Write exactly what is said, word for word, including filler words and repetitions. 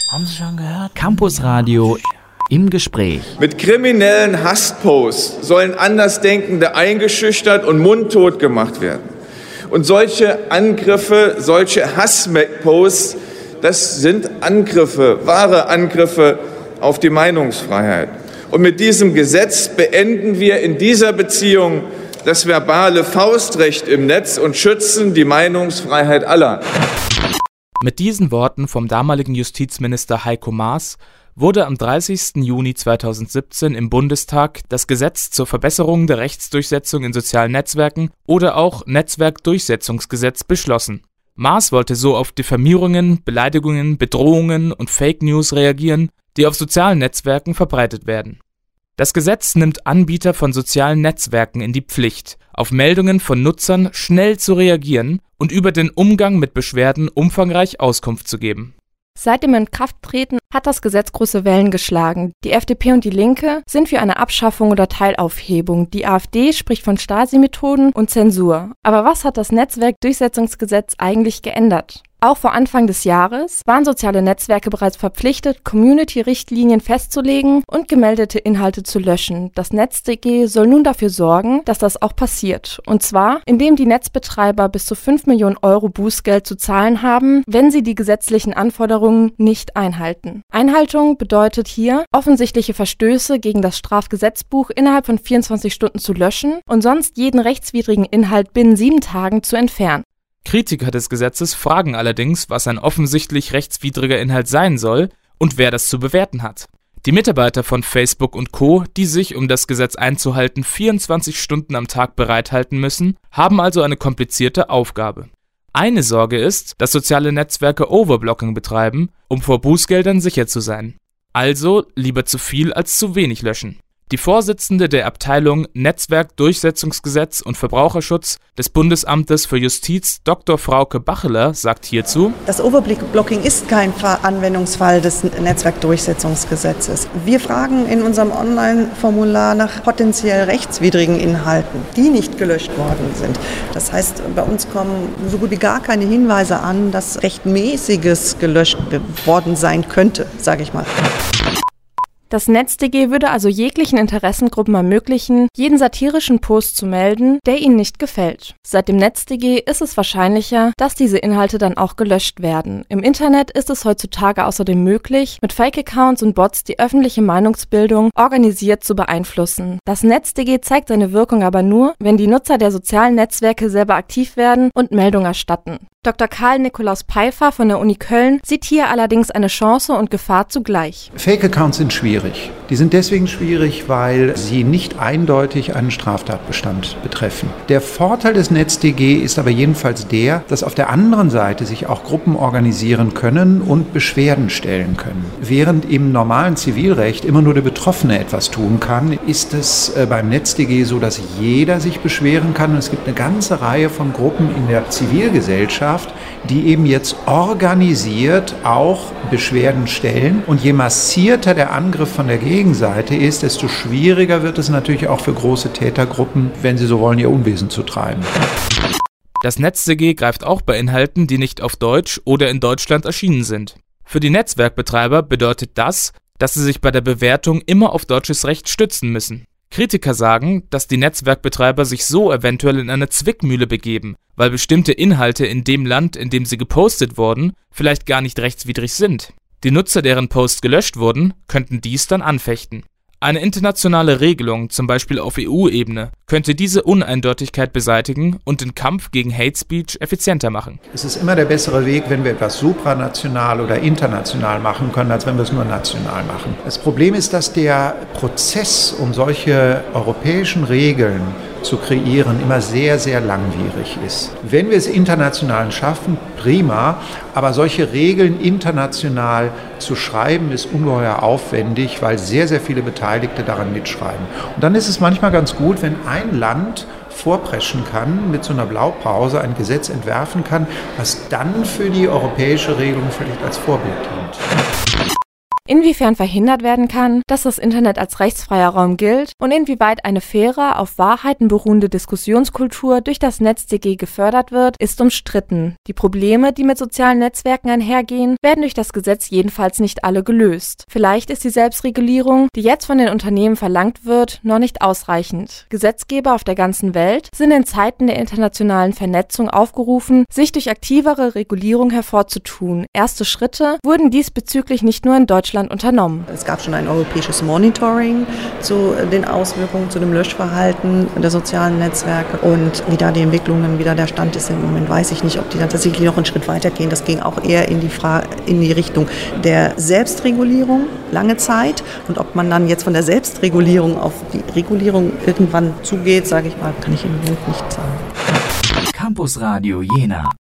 Haben Sie schon gehört? Campus Radio im Gespräch. Mit kriminellen Hassposts sollen Andersdenkende eingeschüchtert und mundtot gemacht werden. Und solche Angriffe, solche Hassposts, das sind Angriffe, wahre Angriffe auf die Meinungsfreiheit. Und mit diesem Gesetz beenden wir in dieser Beziehung das verbale Faustrecht im Netz und schützen die Meinungsfreiheit aller. Mit diesen Worten vom damaligen Justizminister Heiko Maas wurde am dreißigsten Juni zweitausendsiebzehn im Bundestag das Gesetz zur Verbesserung der Rechtsdurchsetzung in sozialen Netzwerken oder auch Netzwerkdurchsetzungsgesetz beschlossen. Maas wollte so auf Diffamierungen, Beleidigungen, Bedrohungen und Fake News reagieren, die auf sozialen Netzwerken verbreitet werden. Das Gesetz nimmt Anbieter von sozialen Netzwerken in die Pflicht, auf Meldungen von Nutzern schnell zu reagieren und über den Umgang mit Beschwerden umfangreich Auskunft zu geben. Seit dem Inkrafttreten hat das Gesetz große Wellen geschlagen. Die F D P und die Linke sind für eine Abschaffung oder Teilaufhebung. Die AfD spricht von Stasi-Methoden und Zensur. Aber was hat das Netzwerkdurchsetzungsgesetz eigentlich geändert? Auch vor Anfang des Jahres waren soziale Netzwerke bereits verpflichtet, Community-Richtlinien festzulegen und gemeldete Inhalte zu löschen. Das NetzDG soll nun dafür sorgen, dass das auch passiert. Und zwar, indem die Netzbetreiber bis zu fünf Millionen Euro Bußgeld zu zahlen haben, wenn sie die gesetzlichen Anforderungen nicht einhalten. Einhaltung bedeutet hier, offensichtliche Verstöße gegen das Strafgesetzbuch innerhalb von vierundzwanzig Stunden zu löschen und sonst jeden rechtswidrigen Inhalt binnen sieben Tagen zu entfernen. Kritiker des Gesetzes fragen allerdings, was ein offensichtlich rechtswidriger Inhalt sein soll und wer das zu bewerten hat. Die Mitarbeiter von Facebook und Co., die sich, um das Gesetz einzuhalten, vierundzwanzig Stunden am Tag bereithalten müssen, haben also eine komplizierte Aufgabe. Eine Sorge ist, dass soziale Netzwerke Overblocking betreiben, um vor Bußgeldern sicher zu sein. Also lieber zu viel als zu wenig löschen. Die Vorsitzende der Abteilung Netzwerkdurchsetzungsgesetz und Verbraucherschutz des Bundesamtes für Justiz, Doktor Frauke Bacheler, sagt hierzu: Das Overblocking ist kein Anwendungsfall des Netzwerkdurchsetzungsgesetzes. Wir fragen in unserem Online-Formular nach potenziell rechtswidrigen Inhalten, die nicht gelöscht worden sind. Das heißt, bei uns kommen so gut wie gar keine Hinweise an, dass Rechtmäßiges gelöscht worden sein könnte, sage ich mal. Das NetzDG würde also jeglichen Interessengruppen ermöglichen, jeden satirischen Post zu melden, der ihnen nicht gefällt. Seit dem NetzDG ist es wahrscheinlicher, dass diese Inhalte dann auch gelöscht werden. Im Internet ist es heutzutage außerdem möglich, mit Fake-Accounts und Bots die öffentliche Meinungsbildung organisiert zu beeinflussen. Das NetzDG zeigt seine Wirkung aber nur, wenn die Nutzer der sozialen Netzwerke selber aktiv werden und Meldungen erstatten. Doktor Karl Nikolaus Peifer von der Uni Köln sieht hier allerdings eine Chance und Gefahr zugleich. Fake-Accounts sind schwierig. Die sind deswegen schwierig, weil sie nicht eindeutig einen Straftatbestand betreffen. Der Vorteil des NetzDG ist aber jedenfalls der, dass auf der anderen Seite sich auch Gruppen organisieren können und Beschwerden stellen können. Während im normalen Zivilrecht immer nur der Betroffene etwas tun kann, ist es beim NetzDG so, dass jeder sich beschweren kann. Und es gibt eine ganze Reihe von Gruppen in der Zivilgesellschaft, die eben jetzt organisiert auch Beschwerden stellen. Und je massierter der Angriff von der Gegenseite ist, desto schwieriger wird es natürlich auch für große Tätergruppen, wenn sie so wollen, ihr Unwesen zu treiben. Das NetzDG greift auch bei Inhalten, die nicht auf Deutsch oder in Deutschland erschienen sind. Für die Netzwerkbetreiber bedeutet das, dass sie sich bei der Bewertung immer auf deutsches Recht stützen müssen. Kritiker sagen, dass die Netzwerkbetreiber sich so eventuell in eine Zwickmühle begeben, weil bestimmte Inhalte in dem Land, in dem sie gepostet wurden, vielleicht gar nicht rechtswidrig sind. Die Nutzer, deren Posts gelöscht wurden, könnten dies dann anfechten. Eine internationale Regelung, zum Beispiel auf E U-Ebene, könnte diese Uneindeutigkeit beseitigen und den Kampf gegen Hate Speech effizienter machen. Es ist immer der bessere Weg, wenn wir etwas supranational oder international machen können, als wenn wir es nur national machen. Das Problem ist, dass der Prozess, um solche europäischen Regeln zu kreieren, immer sehr, sehr langwierig ist. Wenn wir es international schaffen, prima, aber solche Regeln international zu schreiben, ist ungeheuer aufwendig, weil sehr, sehr viele Beteiligte daran mitschreiben. Und dann ist es manchmal ganz gut, wenn ein Land vorpreschen kann, mit so einer Blaupause ein Gesetz entwerfen kann, was dann für die europäische Regelung vielleicht als Vorbild dient. inwiefern verhindert werden kann, dass das Internet als rechtsfreier Raum gilt und inwieweit eine faire, auf Wahrheiten beruhende Diskussionskultur durch das NetzDG gefördert wird, ist umstritten. Die Probleme, die mit sozialen Netzwerken einhergehen, werden durch das Gesetz jedenfalls nicht alle gelöst. Vielleicht ist die Selbstregulierung, die jetzt von den Unternehmen verlangt wird, noch nicht ausreichend. Gesetzgeber auf der ganzen Welt sind in Zeiten der internationalen Vernetzung aufgerufen, sich durch aktivere Regulierung hervorzutun. Erste Schritte wurden diesbezüglich nicht nur in Deutschland unternommen. Es gab schon ein europäisches Monitoring zu den Auswirkungen, zu dem Löschverhalten der sozialen Netzwerke und wie da die Entwicklungen, wie da der Stand ist im Moment, weiß ich nicht, ob die dann tatsächlich noch einen Schritt weitergehen. Das ging auch eher in die, Fra- in die Richtung der Selbstregulierung lange Zeit und ob man dann jetzt von der Selbstregulierung auf die Regulierung irgendwann zugeht, sage ich mal, kann ich im Moment nicht sagen. Campus Radio Jena.